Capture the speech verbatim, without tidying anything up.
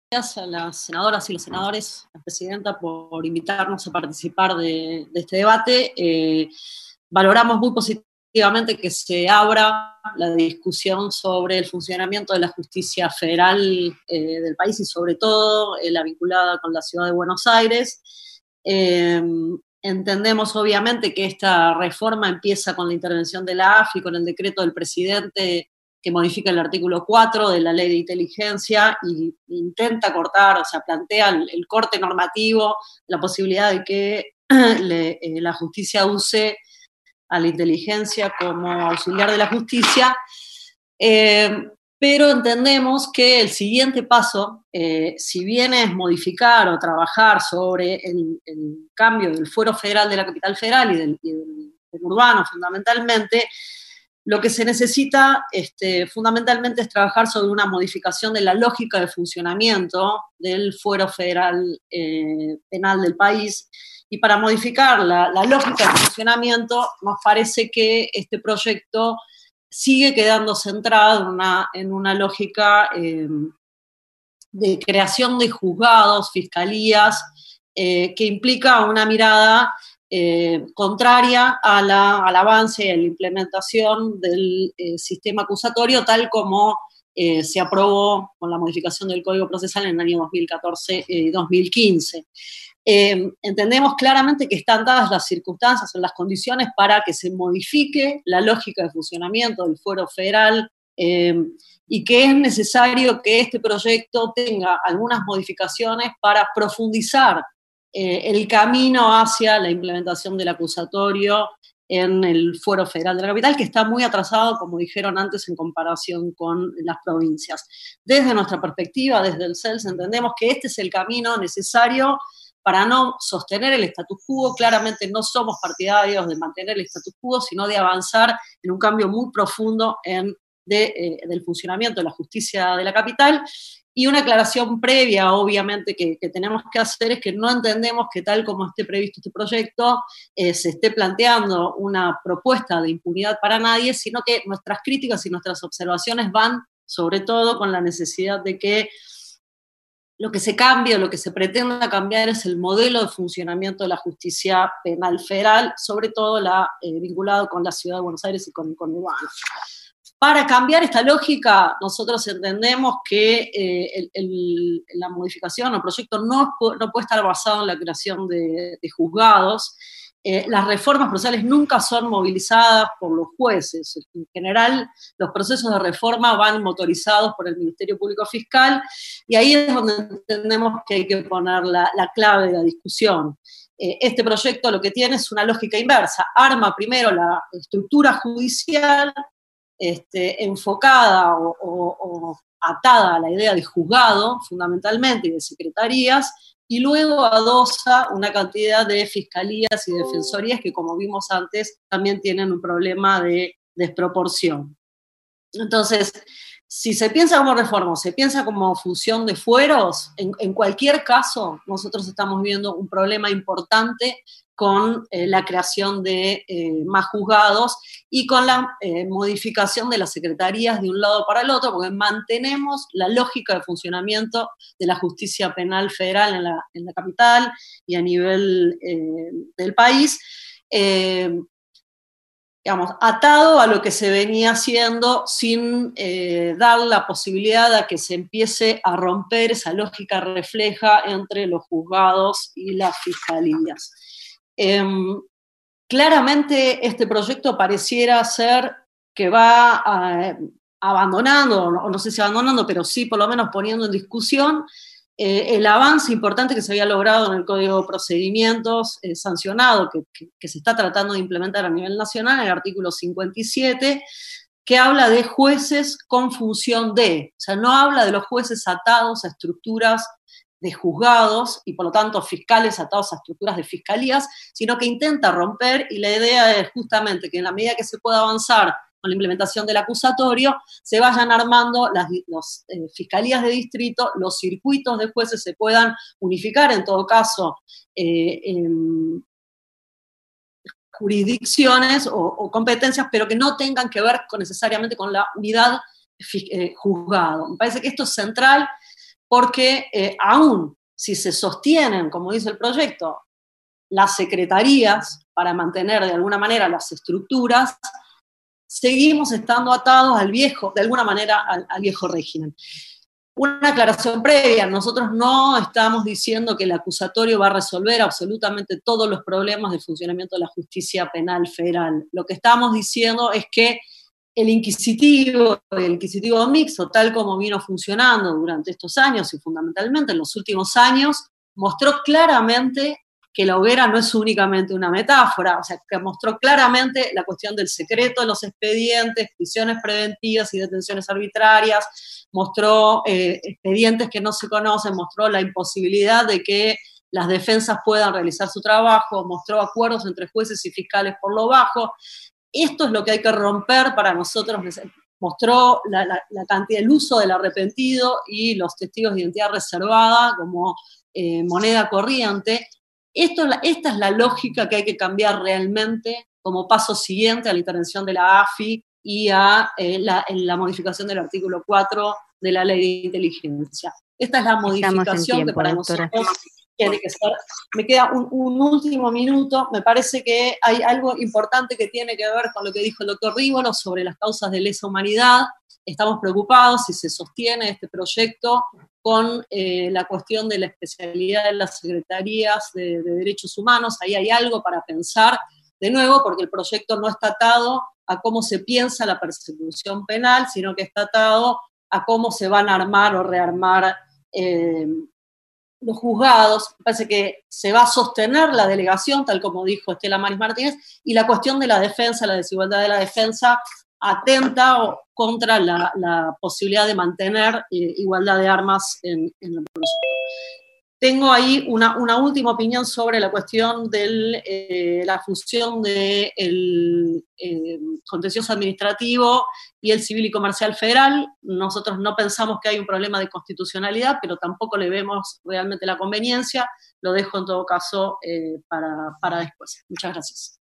Gracias a las senadoras y los senadores, a la presidenta, por invitarnos a participar de, de este debate. Eh, valoramos muy positivamente que se abra la discusión sobre el funcionamiento de la justicia federal eh, del país y sobre todo eh, la vinculada con la ciudad de Buenos Aires. Eh, entendemos obviamente que esta reforma empieza con la intervención de la A F I, con el decreto del presidente que modifica el artículo cuatro de la Ley de Inteligencia y intenta cortar, o sea, plantea el, el corte normativo, la posibilidad de que le, eh, la justicia use a la inteligencia como auxiliar de la justicia, eh, pero entendemos que el siguiente paso, eh, si bien es modificar o trabajar sobre el, el cambio del fuero federal de la capital federal y del, y del, del urbano fundamentalmente, lo que se necesita este, fundamentalmente es trabajar sobre una modificación de la lógica de funcionamiento del fuero federal eh, penal del país. Y para modificar la, la lógica de funcionamiento, nos parece que este proyecto sigue quedando centrado en una, en una lógica eh, de creación de juzgados, fiscalías, eh, que implica una mirada Eh, contraria a la, al avance y a la implementación del eh, sistema acusatorio tal como eh, se aprobó con la modificación del Código Procesal en el año dos mil catorce y eh, dos mil quince. Eh, entendemos claramente que están dadas las circunstancias o las condiciones para que se modifique la lógica de funcionamiento del fuero federal eh, y que es necesario que este proyecto tenga algunas modificaciones para profundizar Eh, el camino hacia la implementación del acusatorio en el fuero federal de la capital, que está muy atrasado, como dijeron antes, en comparación con las provincias. Desde nuestra perspectiva, desde el C E L S, entendemos que este es el camino necesario para no sostener el status quo. Claramente no somos partidarios de mantener el status quo, sino de avanzar en un cambio muy profundo en, de, eh, del funcionamiento de la justicia de la capital. Y una aclaración previa, obviamente, que, que tenemos que hacer es que no entendemos que tal como esté previsto este proyecto, eh, se esté planteando una propuesta de impunidad para nadie, sino que nuestras críticas y nuestras observaciones van sobre todo con la necesidad de que lo que se cambie o lo que se pretenda cambiar es el modelo de funcionamiento de la justicia penal federal, sobre todo la, eh, vinculado con la ciudad de Buenos Aires y con el conurbano. Para cambiar esta lógica, nosotros entendemos que eh, el, el, la modificación o el proyecto no, no puede estar basado en la creación de, de juzgados. Eh, las reformas procesales nunca son movilizadas por los jueces. En general, los procesos de reforma van motorizados por el Ministerio Público Fiscal y ahí es donde entendemos que hay que poner la, la clave de la discusión. Eh, este proyecto lo que tiene es una lógica inversa. Arma primero la estructura judicial, Este, enfocada o, o, o atada a la idea de juzgado, fundamentalmente, y de secretarías, y luego adosa una cantidad de fiscalías y defensorías que, como vimos antes, también tienen un problema de desproporción. Entonces, si se piensa como reforma, se piensa como fusión de fueros, en, en cualquier caso, nosotros estamos viendo un problema importante con eh, la creación de eh, más juzgados y con la eh, modificación de las secretarías de un lado para el otro, porque mantenemos la lógica de funcionamiento de la justicia penal federal en la, en la capital y a nivel eh, del país, eh, digamos, atado a lo que se venía haciendo sin eh, dar la posibilidad a que se empiece a romper esa lógica refleja entre los juzgados y las fiscalías. Eh, claramente este proyecto pareciera ser que va a, abandonando, o no sé si abandonando, pero sí por lo menos poniendo en discusión eh, el avance importante que se había logrado en el Código de Procedimientos eh, sancionado, que, que, que se está tratando de implementar a nivel nacional, el artículo cincuenta y siete, que habla de jueces con función de, o sea, no habla de los jueces atados a estructuras de juzgados y por lo tanto fiscales atados a estructuras de fiscalías, sino que intenta romper, y la idea es justamente que en la medida que se pueda avanzar con la implementación del acusatorio, se vayan armando las los, eh, fiscalías de distrito, los circuitos de jueces se puedan unificar, en todo caso, eh, en jurisdicciones o, o competencias, pero que no tengan que ver con, necesariamente con la unidad eh, juzgado. Me parece que esto es central. porque eh, aún si se sostienen, como dice el proyecto, las secretarías para mantener de alguna manera las estructuras, seguimos estando atados al viejo, de alguna manera, al, al viejo régimen. Una aclaración previa, nosotros no estamos diciendo que el acusatorio va a resolver absolutamente todos los problemas del funcionamiento de la justicia penal federal. Lo que estamos diciendo es que el inquisitivo, el inquisitivo mixto, tal como vino funcionando durante estos años y fundamentalmente en los últimos años, mostró claramente que la hoguera no es únicamente una metáfora, o sea, que mostró claramente la cuestión del secreto de los expedientes, prisiones preventivas y detenciones arbitrarias, mostró eh, expedientes que no se conocen, mostró la imposibilidad de que las defensas puedan realizar su trabajo, mostró acuerdos entre jueces y fiscales por lo bajo. Esto es lo que hay que romper para nosotros, mostró la, la, la cantidad, el uso del arrepentido y los testigos de identidad reservada como eh, moneda corriente. Esto, esta es la lógica que hay que cambiar realmente como paso siguiente a la intervención de la A F I y a eh, la, la modificación del artículo cuatro de la Ley de Inteligencia. Esta es la modificación tiempo, que para doctora. nosotros tiene que ser. Me queda un, un último minuto. Me parece que hay algo importante que tiene que ver con lo que dijo el doctor Rívolo sobre las causas de lesa humanidad. Estamos preocupados si se sostiene este proyecto con eh, la cuestión de la especialidad de las secretarías de, de derechos humanos. Ahí hay algo para pensar, de nuevo, porque el proyecto no está atado a cómo se piensa la persecución penal, sino que está atado a cómo se van a armar o rearmar eh, los juzgados. Me parece que se va a sostener la delegación, tal como dijo Estela Maris Martínez, y la cuestión de la defensa, la desigualdad de la defensa, atenta o contra la, la posibilidad de mantener eh, igualdad de armas en, en el proyecto. Tengo ahí una, una última opinión sobre la cuestión de eh, la fusión del de eh, contencioso administrativo y el civil y comercial federal. Nosotros no pensamos que hay un problema de constitucionalidad, pero tampoco le vemos realmente la conveniencia. Lo dejo en todo caso eh, para, para después. Muchas gracias.